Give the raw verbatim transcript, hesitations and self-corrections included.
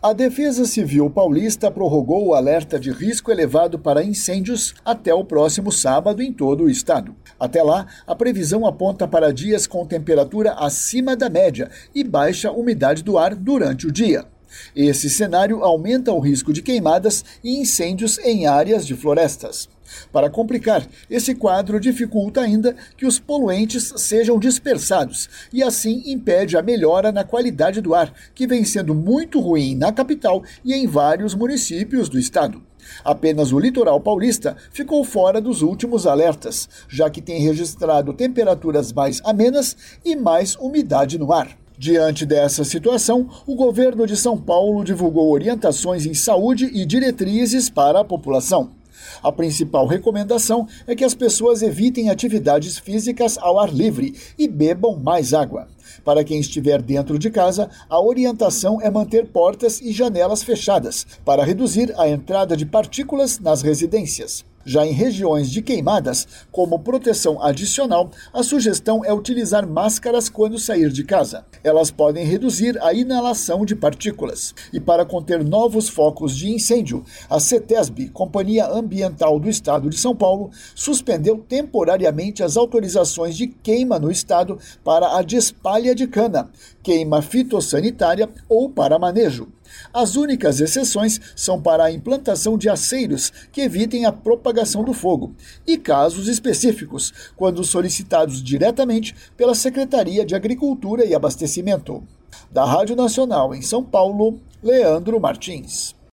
A Defesa Civil Paulista prorrogou o alerta de risco elevado para incêndios até o próximo sábado em todo o estado. Até lá, a previsão aponta para dias com temperatura acima da média e baixa umidade do ar durante o dia. Esse cenário aumenta o risco de queimadas e incêndios em áreas de florestas. Para complicar, esse quadro dificulta ainda que os poluentes sejam dispersados e assim impede a melhora na qualidade do ar, que vem sendo muito ruim na capital e em vários municípios do estado. Apenas o litoral paulista ficou fora dos últimos alertas, já que tem registrado temperaturas mais amenas e mais umidade no ar. Diante dessa situação, o governo de São Paulo divulgou orientações em saúde e diretrizes para a população. A principal recomendação é que as pessoas evitem atividades físicas ao ar livre e bebam mais água. Para quem estiver dentro de casa, a orientação é manter portas e janelas fechadas, para reduzir a entrada de partículas nas residências. Já em regiões de queimadas, como proteção adicional, a sugestão é utilizar máscaras quando sair de casa. Elas podem reduzir a inalação de partículas. E para conter novos focos de incêndio, a CETESB, Companhia Ambiental do Estado de São Paulo, suspendeu temporariamente as autorizações de queima no estado para a despalha de cana, queima fitossanitária ou para manejo. As únicas exceções são para a implantação de aceiros que evitem a propagação do fogo e casos específicos, quando solicitados diretamente pela Secretaria de Agricultura e Abastecimento. Da Rádio Nacional em São Paulo, Leandro Martins.